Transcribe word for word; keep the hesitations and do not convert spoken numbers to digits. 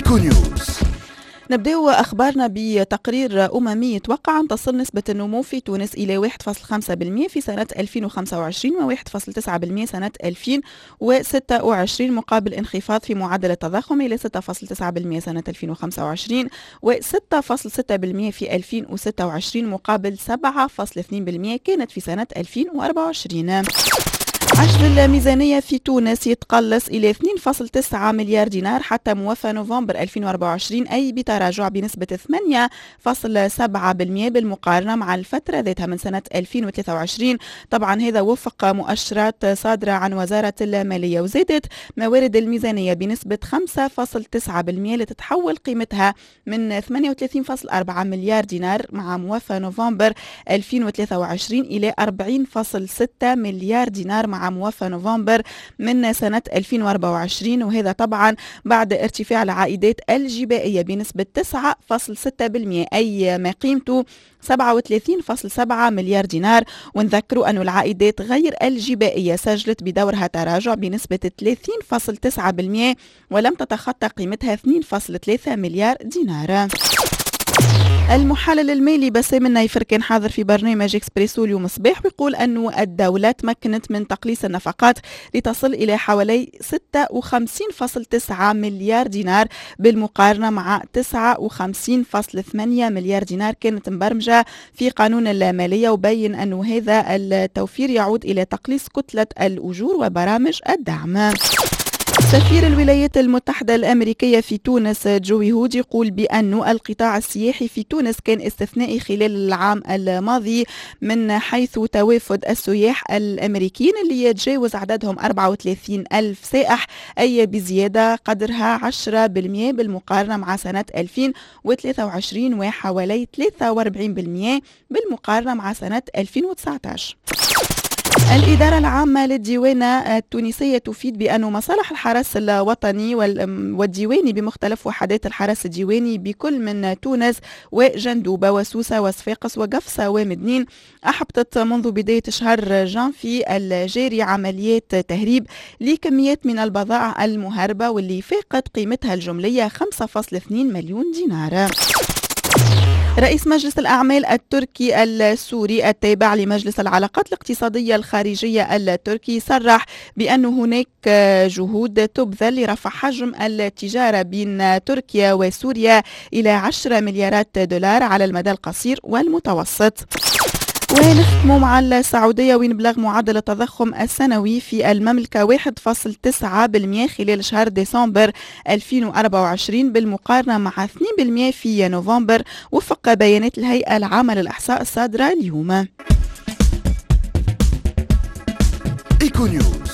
إيكو نيوز. نبدأ أخبارنا بتقرير أممي يتوقع أن تصل نسبة النمو في تونس إلى واحد فاصلة خمسة بالمئة في سنة ألفين وخمسة وعشرين و واحد فاصلة تسعة بالمئة سنة ألفين وستة وعشرين، مقابل انخفاض في معدل التضخم إلى ستة فاصلة تسعة بالمئة سنة ألفين وخمسة وعشرين و ستة فاصلة ستة بالمئة في ألفين وستة وعشرين، مقابل سبعة فاصلة اثنين بالمئة كانت في سنة ألفين وأربعة وعشرين. عجز الميزانية في تونس يتقلص إلى اثنين فاصلة تسعة مليار دينار حتى موافى نوفمبر ألفين وأربعة وعشرين، أي بتراجع بنسبة ثمانية فاصلة سبعة بالمئة بالمقارنة مع الفترة ذاتها من سنة ألفين وثلاثة وعشرين. طبعا هذا وفق مؤشرات صادرة عن وزارة المالية. وزادت موارد الميزانية بنسبة خمسة فاصلة تسعة بالمئة لتتحول قيمتها من ثمانية وثلاثين فاصلة أربعة مليار دينار مع موافى نوفمبر ألفين وثلاثة وعشرين إلى أربعين فاصلة ستة مليار دينار مع موافى نوفمبر من سنة ألفين وأربعة وعشرين، وهذا طبعا بعد ارتفاع العائدات الجبائية بنسبة تسعة فاصلة ستة بالمئة، أي ما قيمته سبعة وثلاثين فاصلة سبعة مليار دينار. ونذكروا أن العائدات غير الجبائية سجلت بدورها تراجع بنسبة ثلاثين فاصلة تسعة بالمئة ولم تتخطى قيمتها اثنين فاصلة ثلاثة مليار دينار. المحلل المالي بسام النايفر كان حاضر في برنامج إكسبريسو اليوم الصباح ويقول أن الدولة تمكنت من تقليص النفقات لتصل إلى حوالي ستة وخمسين فاصلة تسعة مليار دينار بالمقارنة مع تسعة وخمسين فاصلة ثمانية مليار دينار كانت مبرمجة في قانون المالية، وبين أن هذا التوفير يعود إلى تقليص كتلة الأجور وبرامج الدعم. سفير الولايات المتحدة الأمريكية في تونس جوي هود يقول بأن القطاع السياحي في تونس كان استثنائي خلال العام الماضي من حيث توافد السياح الأمريكيين اللي يتجاوز عددهم أربعة وثلاثين ألف سائح، أي بزيادة قدرها عشرة بالمئة بالمقارنة مع سنة ألفين وثلاثة وعشرين وحوالي ثلاثة وأربعين بالمئة بالمقارنة مع سنة ألفين وتسعة عشر. الإدارة العامة للديوانة التونسية تفيد بأن مصالح الحرس الوطني والديواني بمختلف وحدات الحرس الديواني بكل من تونس وجندوبة وسوسة وصفاقس وقفصة ومدنين أحبطت منذ بداية شهر جانفي الجاري عمليات تهريب لكميات من البضائع المهربة واللي فاقت قيمتها الجملية خمسة فاصلة اثنين مليون دينار. رئيس مجلس الأعمال التركي السوري التابع لمجلس العلاقات الاقتصادية الخارجية التركي صرح بأن هناك جهود تبذل لرفع حجم التجارة بين تركيا وسوريا إلى عشرة مليارات دولار على المدى القصير والمتوسط. ونختم مع السعودية وين بلغ معدل التضخم السنوي في المملكة واحد فاصلة تسعة بالمئة خلال شهر ديسمبر ألفين وأربعة وعشرين بالمقارنة مع اثنين بالمئة في نوفمبر وفق بيانات الهيئة العامة للإحصاء الصادرة اليوم. إيكو نيوز.